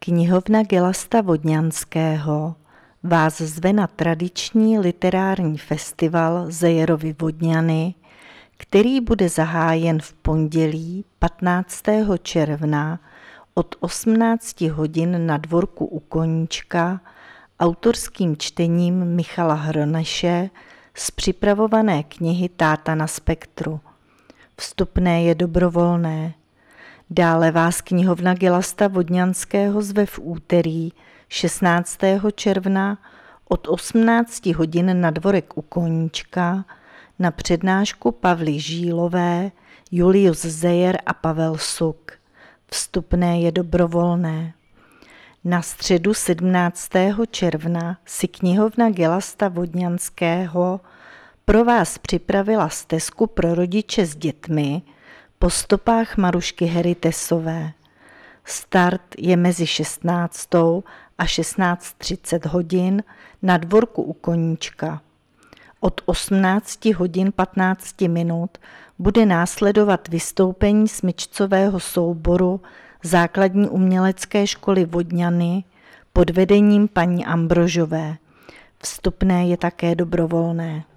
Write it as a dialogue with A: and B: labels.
A: Knihovna Gelasta Vodňanského vás zve na tradiční literární festival Zejerovy Vodňany, který bude zahájen v pondělí 15. června od 18 hodin na dvorku u Koníčka autorským čtením Michala Hroneše z připravované knihy Táta na spektru. Vstupné je dobrovolné. Dále vás knihovna Gelasta Vodňanského zve v úterý 16. června od 18 hodin na dvorek u Koníčka na přednášku Pavly Žílové, Julius Zeyer a Pavel Suk. Vstupné je dobrovolné. Na středu 17. června si knihovna Gelasta Vodňanského pro vás připravila stezku pro rodiče s dětmi po stopách Marušky Heritesové. Start je mezi 16. a 16:30 hodin na dvorku u Koníčka. Od 18 hodin 15 minut bude následovat vystoupení smyčcového souboru Základní umělecké školy Vodňany pod vedením paní Ambrožové. Vstupné je také dobrovolné.